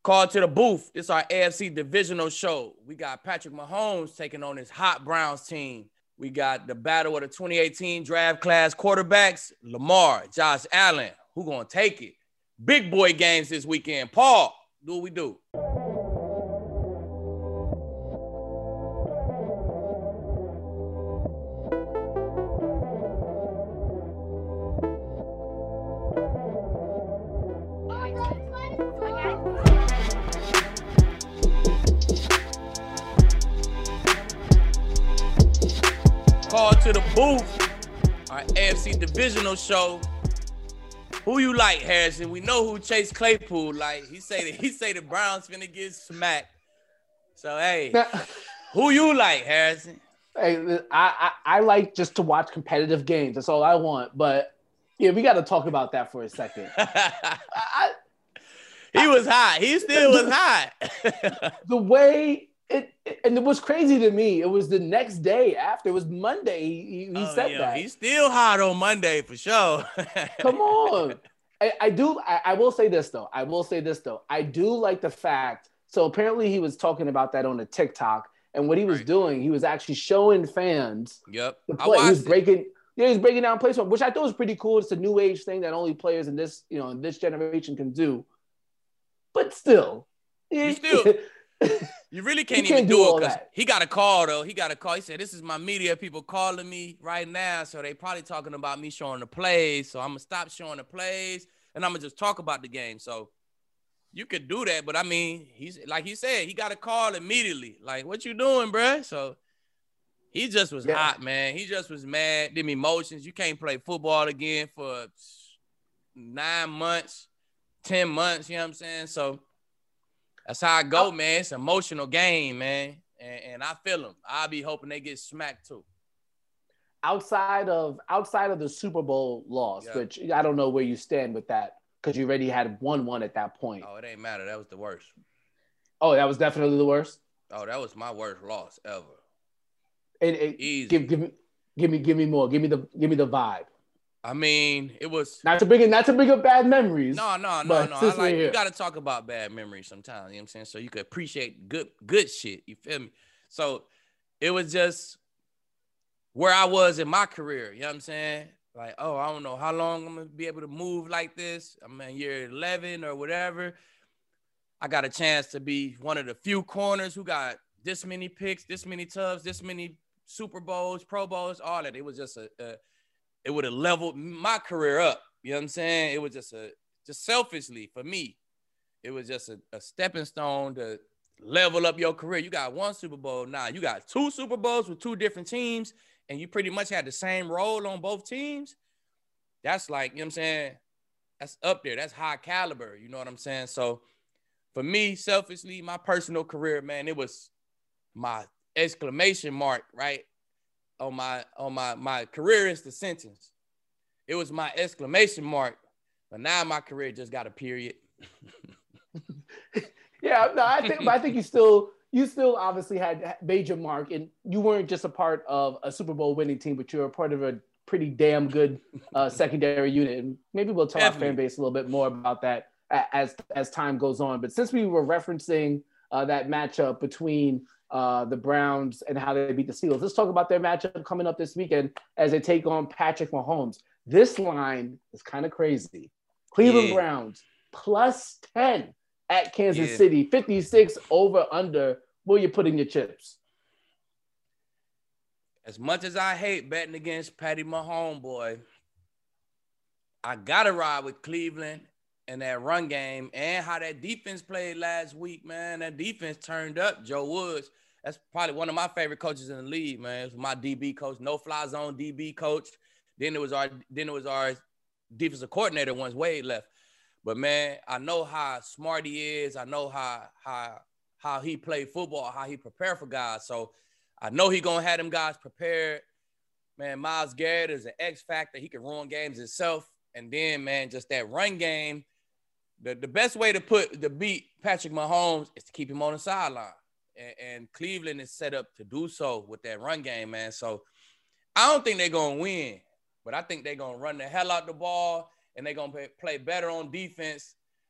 Call to the booth. It's our AFC divisional show. We got Patrick Mahomes taking on his hot Browns team. We got the battle of the 2018 draft class quarterbacks, Lamar, Josh Allen. Who gonna take it? Big boy games this weekend. Paul, do what we do. Call to the booth, our AFC divisional show. Who you like, Harrison? We know who Chase Claypool like. He say the Browns finna get smacked. So hey, who you like, Harrison? Hey, I like just to watch competitive games. That's all I want. But yeah, we got to talk about that for a second. He was hot. He still was hot. The way it was crazy to me. It was the next day after. It was Monday. He said that. He's still hot on Monday for sure. Come on. I will say this though. I do like the fact. So apparently he was talking about that on a TikTok, and what he was doing, he was actually showing fans. Yep. The play. He was breaking down plays, which I thought was pretty cool. It's a new age thing that only players in this generation can do. But still, you really can't even do it because he got a call, though. He got a call. He said, this is my media people calling me right now, so they probably talking about me showing the plays, so I'm going to stop showing the plays, and I'm going to just talk about the game. So you could do that, but, I mean, he's like he said, he got a call immediately. Like, what you doing, bruh? So he just was hot, man. He just was mad, them emotions. You can't play football again for 9 months, 10 months, you know what I'm saying? So that's how I go, man. It's an emotional game, man. And I feel them. I'll be hoping they get smacked too. Outside of the Super Bowl loss, which I don't know where you stand with that because you already had won one at that point. Oh, it ain't matter. That was the worst. Oh, that was definitely the worst? Oh, that was my worst loss ever. Easy. Give me more. Give me the vibe. I mean, it was not to bring up bad memories. No. You got to talk about bad memories sometimes. You know what I'm saying? So you could appreciate good shit. You feel me? So it was just where I was in my career. You know what I'm saying? Like, oh, I don't know how long I'm gonna be able to move like this. I'm in year 11 or whatever. I got a chance to be one of the few corners who got this many picks, this many tubs, this many Super Bowls, Pro Bowls, all that. It was just it would have leveled my career up. You know what I'm saying? It was just selfishly for me, it was just a stepping stone to level up your career. You got one Super Bowl. Now you got 2 Super Bowls with 2 different teams, and you pretty much had the same role on both teams. That's like, you know what I'm saying? That's up there. That's high caliber. You know what I'm saying? So for me, selfishly, my personal career, man, it was my exclamation mark, right? On my career is the sentence. It was my exclamation mark, but now my career just got a period. Yeah, no, I think you still obviously had made your mark, and you weren't just a part of a Super Bowl winning team, but you were a part of a pretty damn good secondary unit. And maybe we'll tell our fan base a little bit more about that as time goes on. But since we were referencing that matchup between the Browns and how they beat the Steelers, let's talk about their matchup coming up this weekend as they take on Patrick Mahomes. This line is kind of crazy. Cleveland Browns plus 10 at Kansas City, 56 over under. Where you putting your chips? As much as I hate betting against Patty Mahomes, boy, I gotta ride with Cleveland and that run game and how that defense played last week, man. That defense turned up. Joe Woods, that's probably one of my favorite coaches in the league, man. It was my DB coach, no-fly zone DB coach. Then it was our defensive coordinator once Wade left. But, man, I know how smart he is. I know how he played football, how he prepared for guys. So I know he going to have them guys prepared. Man, Myles Garrett is an X factor. He can run games himself. And then, man, just that run game, the best way to beat Patrick Mahomes is to keep him on the sideline. And Cleveland is set up to do so with that run game, man. So I don't think they're going to win, but I think they're going to run the hell out the ball, and they're going to play better on defense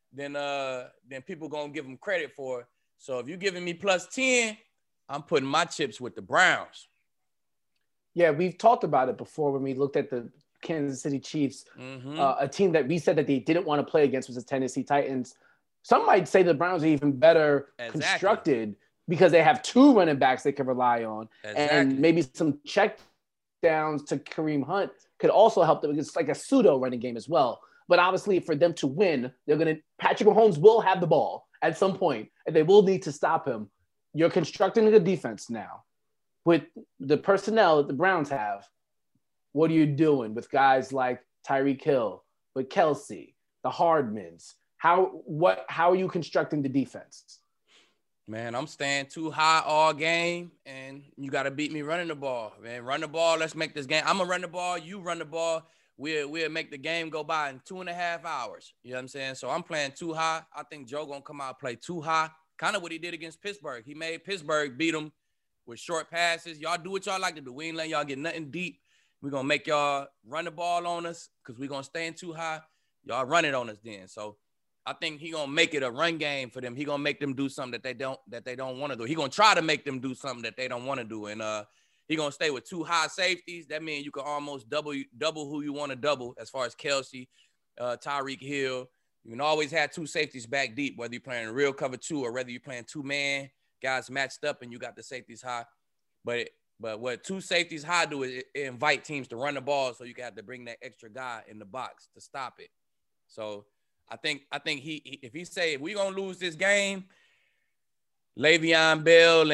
than people gonna give them credit for. So if you're giving me plus 10, I'm putting my chips with the Browns. Yeah, we've talked about it before when we looked at the Kansas City Chiefs, a team that we said that they didn't want to play against was the Tennessee Titans. Some might say the Browns are even better constructed because they have two running backs they can rely on, and maybe some check downs to Kareem Hunt could also help them. It's like a pseudo running game as well. But obviously, for them to win, Patrick Mahomes will have the ball at some point, and they will need to stop him. You're constructing a defense now with the personnel that the Browns have. What are you doing with guys like Tyreek Hill, with Kelsey, the Hardmans? How are you constructing the defense? Man, I'm staying too high all game, and you got to beat me running the ball. Man, run the ball. Let's make this game. I'm going to run the ball. You run the ball. We'll make the game go by in 2.5 hours. You know what I'm saying? So I'm playing too high. I think Joe going to come out and play too high. Kind of what he did against Pittsburgh. He made Pittsburgh beat him with short passes. Y'all do what y'all like to do. We ain't letting y'all get nothing deep. We're going to make y'all run the ball on us because we're going to stay in too high. Y'all run it on us then. So I think he going to make it a run game for them. He going to make them do something that they don't want to do. He going to try to make them do something that they don't want to do. And he going to stay with two high safeties. That means you can almost double who you want to double as far as Kelsey, Tyreek Hill. You can always have two safeties back deep, whether you're playing real cover two or whether you're playing two-man, guys matched up and you got the safeties high. But what two safeties high do is it invite teams to run the ball so you can have to bring that extra guy in the box to stop it. So I think if he say if we're going to lose this game, Le'Veon Bell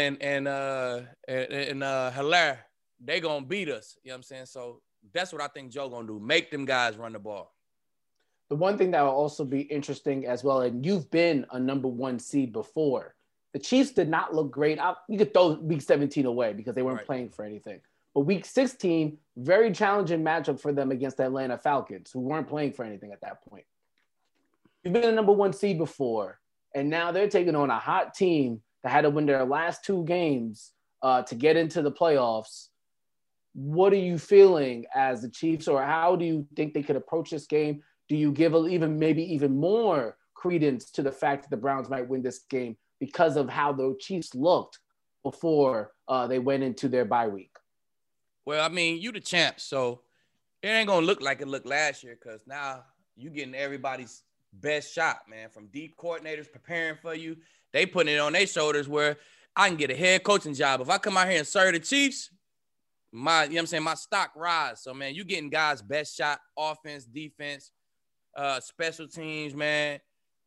and Hilaire, they going to beat us. You know what I'm saying? So that's what I think Joe going to do. Make them guys run the ball. The one thing that will also be interesting as well, and you've been a number one seed before, the Chiefs did not look great. You could throw week 17 away because they weren't playing for anything. But week 16, very challenging matchup for them against the Atlanta Falcons, who weren't playing for anything at that point. You've been a number one seed before, and now they're taking on a hot team that had to win their last two games to get into the playoffs. What are you feeling as the Chiefs, or how do you think they could approach this game? Do you give even more credence to the fact that the Browns might win this game because of how the Chiefs looked before they went into their bye week? Well, I mean, you the champ, so it ain't going to look like it looked last year because now you getting everybody's best shot, man, from deep coordinators preparing for you. They putting it on their shoulders where I can get a head coaching job. If I come out here and serve the Chiefs, my stock rise. So, man, you getting guys' best shot, offense, defense, special teams, man.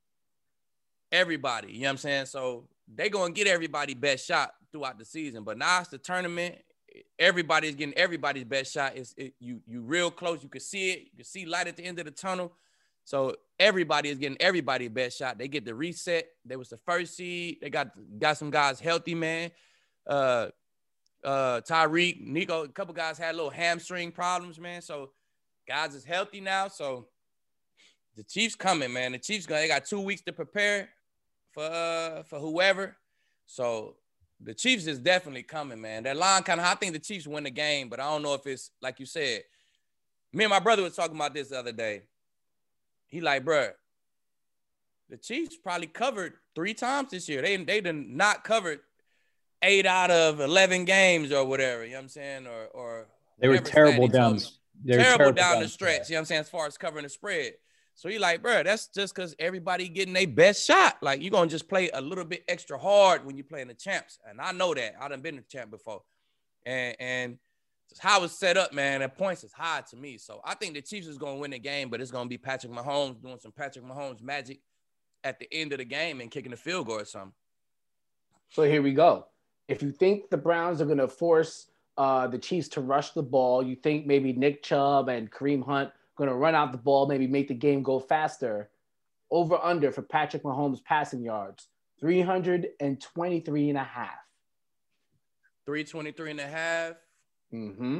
Everybody, you know what I'm saying? So they going to get everybody best shot throughout the season. But now it's the tournament. Everybody's getting everybody's best shot. You real close. You can see it. You can see light at the end of the tunnel. So everybody is getting everybody's best shot. They get the reset. They was the first seed. They got some guys healthy, man. Tyreek, Nico, a couple guys had little hamstring problems, man. So guys is healthy now. So the Chiefs coming, man. The Chiefs they got 2 weeks to prepare for whoever. So the Chiefs is definitely coming, man. That line I think the Chiefs win the game, but I don't know if it's like you said. Me and my brother was talking about this the other day. He like, bro, the Chiefs probably covered 3 times this year. They did not covered 8 out of 11 games or whatever. You know what I'm saying? Or they were terrible down. Terrible down the stretch. You know what I'm saying? As far as covering the spread. So he like, bro, that's just because everybody getting their best shot. Like, you're going to just play a little bit extra hard when you're playing the champs. And I know that. I done been a champ before. And how it's set up, man, at points is high to me. So I think the Chiefs is going to win the game, but it's going to be Patrick Mahomes doing some Patrick Mahomes magic at the end of the game and kicking a field goal or something. So here we go. If you think the Browns are going to force the Chiefs to rush the ball, you think maybe Nick Chubb and Kareem Hunt going to run out the ball, maybe make the game go faster. Over under for Patrick Mahomes passing yards, 323 and a half. 323 and a half. Mm-hmm.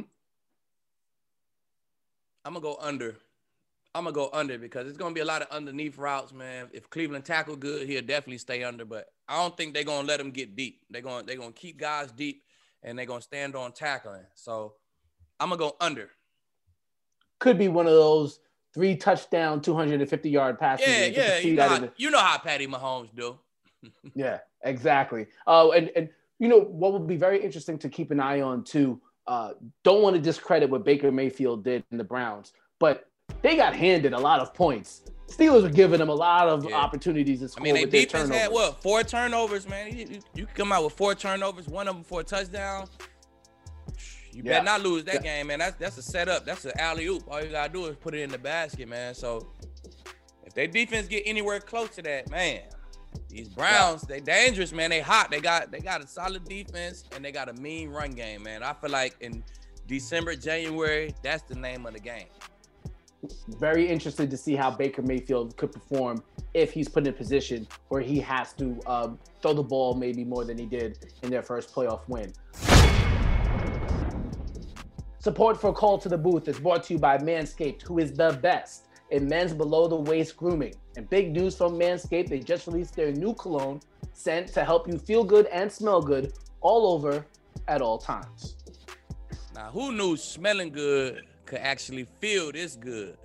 I'm going to go under because it's going to be a lot of underneath routes, man. If Cleveland tackle good, he'll definitely stay under, but I don't think they're going to let him get deep. They're going to keep guys deep, and they're going to stand on tackling. So I'm going to go under. Could be one of those 3 touchdown, 250-yard passes. Yeah. You know how Patty Mahomes do. Yeah, exactly. And you know what would be very interesting to keep an eye on too. Don't want to discredit what Baker Mayfield did in the Browns, but they got handed a lot of points. Steelers were giving them a lot of opportunities to score. I mean, their defense had 4 turnovers, man. You can come out with 4 turnovers, one of them for a touchdown. You better not lose that game, man. That's a setup. That's an alley-oop. All you gotta do is put it in the basket, man. So if their defense get anywhere close to that, man, these Browns, they dangerous, man. They hot. They got a solid defense and they got a mean run game, man. I feel like in December, January, that's the name of the game. Very interested to see how Baker Mayfield could perform if he's put in a position where he has to throw the ball maybe more than he did in their first playoff win. Support for Call to the Booth is brought to you by Manscaped, who is the best in men's below-the-waist grooming. And big news from Manscaped, they just released their new cologne scent to help you feel good and smell good all over at all times. Now, who knew smelling good could actually feel this good?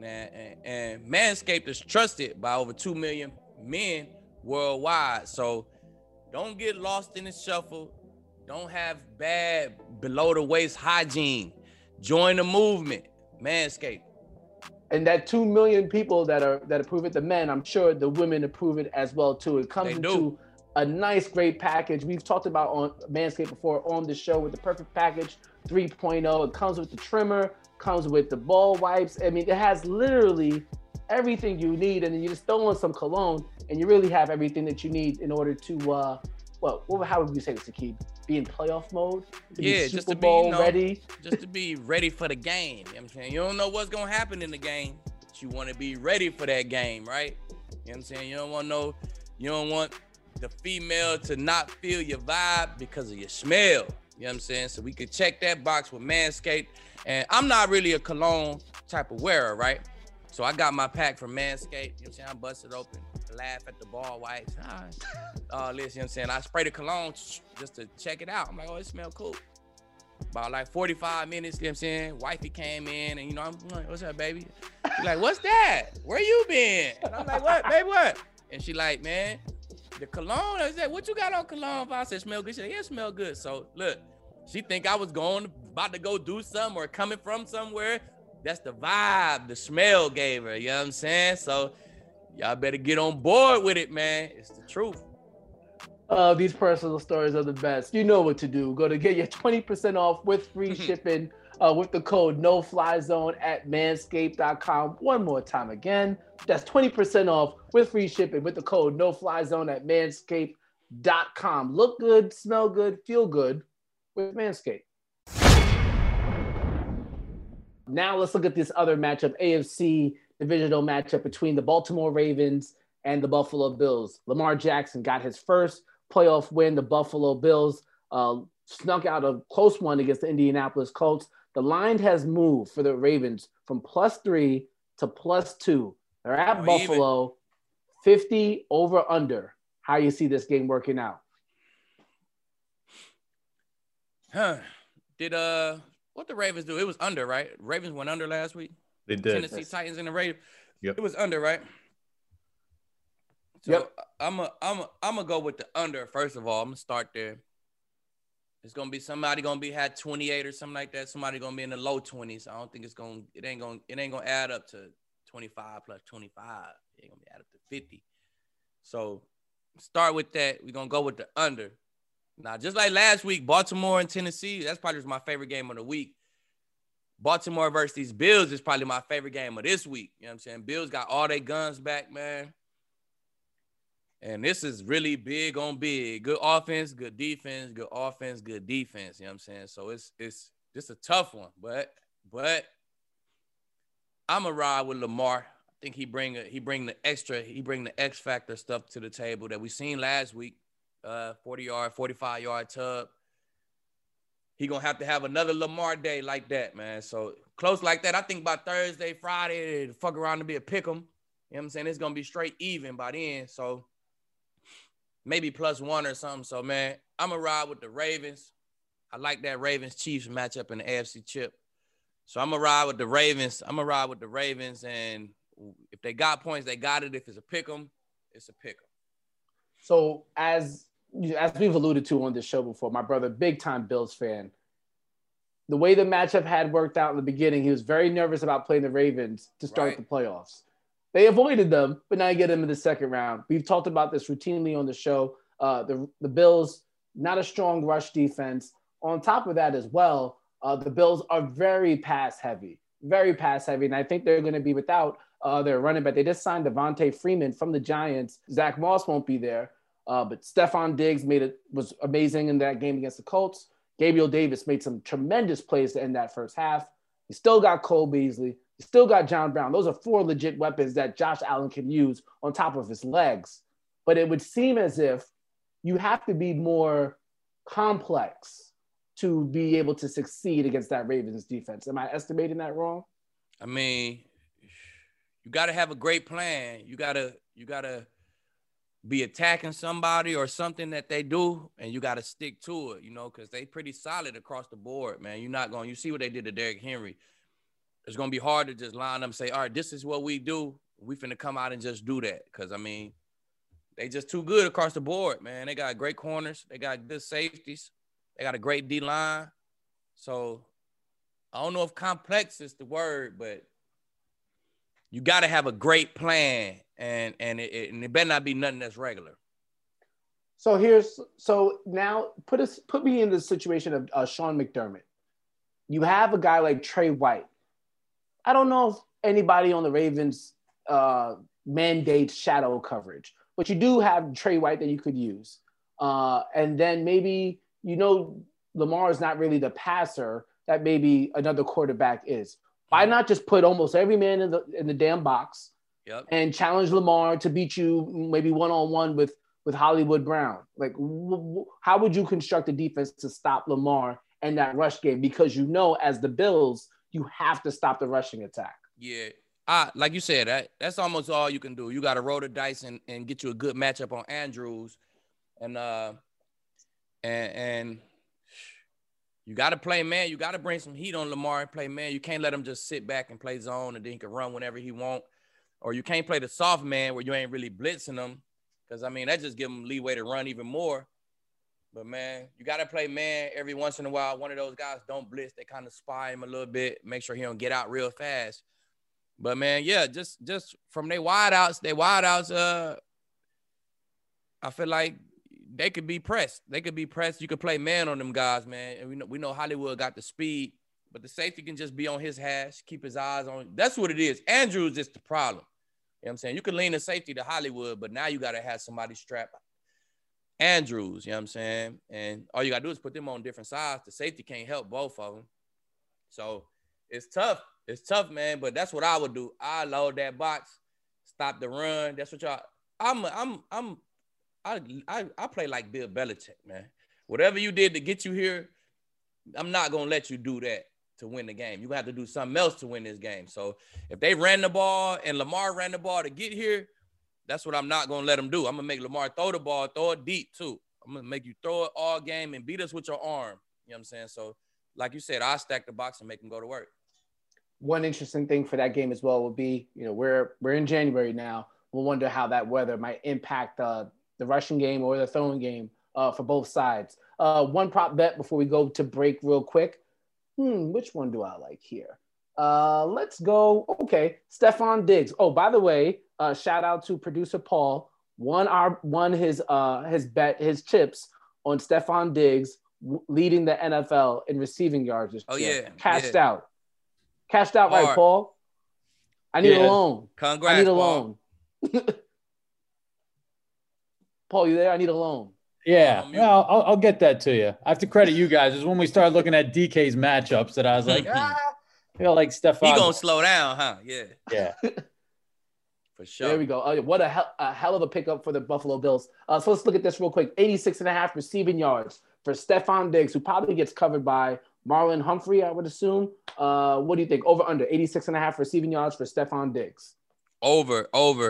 And Manscaped is trusted by over 2 million men worldwide. So don't get lost in the shuffle. Don't have bad below-the-waist hygiene. Join the movement, Manscaped. And that 2 million people that approve it, the men, I'm sure the women approve it as well too. It comes into a nice, great package. We've talked about on Manscaped before on the show with the Perfect Package 3.0. It comes with the trimmer, comes with the ball wipes. I mean, it has literally everything you need, and then you just throw on some cologne, and you really have everything that you need in order to, how would you say this, Aqib? Be in playoff mode? Just to be ready? Just to be ready for the game. You know what I'm saying? You don't know what's going to happen in the game, but you want to be ready for that game, right? You know what I'm saying? You don't want the female to not feel your vibe because of your smell. You know what I'm saying? So we could check that box with Manscaped. And I'm not really a cologne type of wearer, right? So I got my pack from Manscaped. You know what I'm saying? I bust it open, laugh at the ball wipes. Listen, you know what I'm saying? I spray the cologne just to check it out. I'm like, oh, it smells cool. About like 45 minutes, you know what I'm saying? Wifey came in and, I'm like, what's up, baby? She's like, what's that? Where you been? And I'm like, what, babe, what? And she like, man, the cologne. I said, what you got on cologne? I said, smell good. She said, yeah, it smell good. So look, she think I was about to go do something or coming from somewhere. That's the vibe, the smell gave her, you know what I'm saying? So y'all better get on board with it, man. It's the truth. These personal stories are the best. You know what to do. Go to get your 20% off with free shipping with the code NOFLYZONE at manscaped.com. One more time again. That's 20% off with free shipping with the code NOFLYZONE at manscaped.com. Look good, smell good, feel good with Manscaped. Now let's look at this other matchup, AFC divisional matchup between the Baltimore Ravens and the Buffalo Bills. Lamar Jackson got his first playoff win. The Buffalo Bills snuck out a close one against the Indianapolis Colts. The line has moved for the Ravens from +3 to +2. They're at Buffalo, 50 over under. How you see this game working out? What the Ravens do? It was under, right? Ravens went under last week. They did. Tennessee Titans and the Ravens. Yep. It was under, right? So I'm gonna go with the under first of all. I'm gonna start there. It's gonna be somebody had 28 or something like that. Somebody gonna be in the low 20s. I don't think it ain't gonna add up to 25 plus 25. It ain't gonna be add up to 50. So start with that. We're gonna go with the under. Now, just like last week, Baltimore and Tennessee, that's probably my favorite game of the week. Baltimore versus these Bills is probably my favorite game of this week. You know what I'm saying? Bills got all their guns back, man. And this is really big on big. Good offense, good defense, good offense, good defense. You know what I'm saying? So it's just a tough one. But I'm a ride with Lamar. I think he bring the X factor stuff to the table that we seen last week. 40-yard, 45-yard tub. He going to have another Lamar day like that, man. So close like that. I think by Thursday, Friday, fuck around to be a pick 'em. You know what I'm saying? It's going to be straight even by then. So maybe +1 or something. So, man, I'm going to ride with the Ravens. I like that Ravens-Chiefs matchup in the AFC chip. So I'm gonna ride with the Ravens. And if they got points, they got it. If it's a pick 'em, it's a pick 'em. So as we've alluded to on this show before, my brother, big time Bills fan. The way the matchup had worked out in the beginning, he was very nervous about playing the Ravens to start the playoffs. They avoided them, but now you get them in the second round. We've talked about this routinely on the show. The Bills, not a strong rush defense. On top of that as well, the Bills are very pass heavy. And I think they're going to be without their running back. They just signed Devontae Freeman from the Giants. Zach Moss won't be there, but Stephon Diggs was amazing in that game against the Colts. Gabriel Davis made some tremendous plays to end that first half. You still got Cole Beasley. You still got John Brown. Those are 4 legit weapons that Josh Allen can use on top of his legs. But it would seem as if you have to be more complex to be able to succeed against that Ravens defense. Am I estimating that wrong? I mean, you got to have a great plan. You got to be attacking somebody or something that they do, and you got to stick to it, because they pretty solid across the board, man. You see what they did to Derrick Henry. It's going to be hard to just line up and say, all right, this is what we do. We finna come out and just do that. Because, they just too good across the board, man. They got great corners. They got good safeties. They got a great D-line. So, I don't know if complex is the word, but you got to have a great plan, and it better not be nothing that's regular. So now put me in the situation of Sean McDermott. You have a guy like Trey White. I don't know if anybody on the Ravens mandates shadow coverage, but you do have Trey White that you could use. And then maybe, Lamar is not really the passer that maybe another quarterback is. Why not just put almost every man in the damn box and challenge Lamar to beat you maybe one-on-one with Hollywood Brown? Like, how would you construct a defense to stop Lamar and that rush game? Because as the Bills, you have to stop the rushing attack. Yeah. Like you said, that's almost all you can do. You got to roll the dice and get you a good matchup on Andrews. And you got to play man. You got to bring some heat on Lamar and play man. You can't let him just sit back and play zone and then he can run whenever he want. Or you can't play the soft man where you ain't really blitzing him, because, that just give him leeway to run even more. But, man, you got to play man every once in a while. One of those guys don't blitz. They kind of spy him a little bit, make sure he don't get out real fast. But, man, yeah, just from their wideouts, I feel like they could be pressed. You could play man on them guys, man. And we know Hollywood got the speed, but the safety can just be on his hash, keep his eyes on. That's what it is. Andrews is the problem. You know what I'm saying? You can lean the safety to Hollywood, but now you got to have somebody strapped Andrews, you know what I'm saying? And all you got to do is put them on different sides. The safety can't help both of them. So it's tough. It's tough, man, but that's what I would do. I load that box, stop the run. That's what y'all I play like Bill Belichick, man. Whatever you did to get you here, I'm not going to let you do that to win the game. You have to do something else to win this game. So if they ran the ball and Lamar ran the ball to get here, that's what I'm not going to let them do. I'm going to make Lamar throw the ball, throw it deep too. I'm going to make you throw it all game and beat us with your arm. You know what I'm saying? So like you said, I'll stack the box and make them go to work. One interesting thing for that game as well would be, we're in January now. We'll wonder how that weather might impact the rushing game or the throwing game for both sides. One prop bet before we go to break real quick. Which one do I like here? Let's go. Okay, Stephon Diggs. Oh, by the way, shout out to producer Paul. Won his chips on Stephon Diggs leading the NFL in receiving yards this year. Yeah. Cashed out. Cashed out, right, Paul? I need a loan. Congrats, I need a loan. Paul, you there? I need a loan. Yeah, well, I'll get that to you. I have to credit you guys. It's when we started looking at DK's matchups that I was like, like Stephon. He gonna slow down, huh? Yeah. For sure. There we go. What a hell of a pickup for the Buffalo Bills. So let's look at this real quick. 86.5 receiving yards for Stephon Diggs, who probably gets covered by Marlon Humphrey, I would assume. What do you think? Over, under 86.5 receiving yards for Stephon Diggs. Over.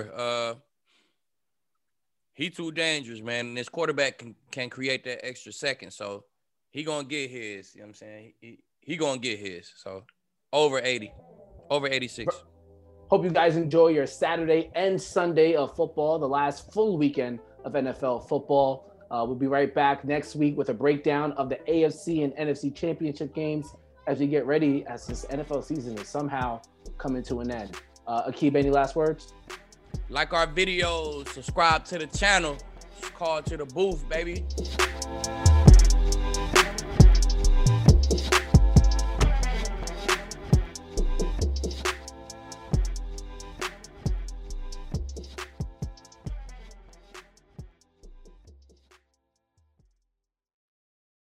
He too dangerous, man. And this quarterback can create that extra second. So he gonna get his. You know what I'm saying? He gonna get his. So Over 80. Over 86. Hope you guys enjoy your Saturday and Sunday of football, the last full weekend of NFL football. We'll be right back next week with a breakdown of the AFC and NFC championship games as we get ready as this NFL season is somehow coming to an end. Aqib, any last words? Like our videos, subscribe to the channel, call to the booth, baby.